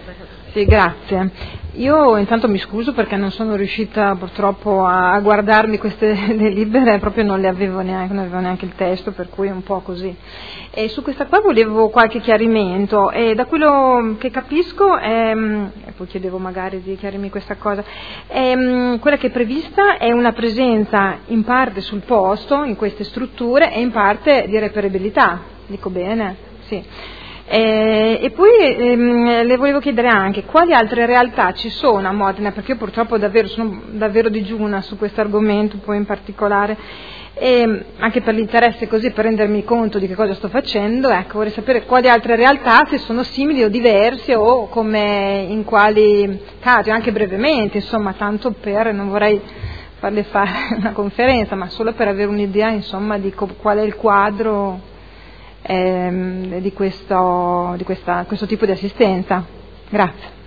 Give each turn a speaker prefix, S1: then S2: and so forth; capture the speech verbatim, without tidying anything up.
S1: Sì, grazie. Io intanto mi scuso perché non sono riuscita purtroppo a guardarmi queste delibere, proprio non le avevo neanche, non avevo neanche il testo, per cui è un po' così. E su questa qua volevo qualche chiarimento, e da quello che capisco, ehm, e poi chiedevo magari di chiarirmi questa cosa, ehm, quella che è prevista è una presenza in parte sul posto, in queste strutture, e in parte di reperibilità, dico bene? Sì. Eh, e poi ehm, le volevo chiedere anche quali altre realtà ci sono a Modena, perché io purtroppo davvero sono davvero digiuna su questo argomento, poi in particolare, e anche per l'interesse, così per rendermi conto di che cosa sto facendo, ecco, vorrei sapere quali altre realtà, se sono simili o diverse, o come, in quali casi, anche brevemente, insomma, tanto per, non vorrei farle fare una conferenza, ma solo per avere un'idea, insomma, di co- qual è il quadro Ehm, di, questo, di questa, questo tipo di assistenza. Grazie.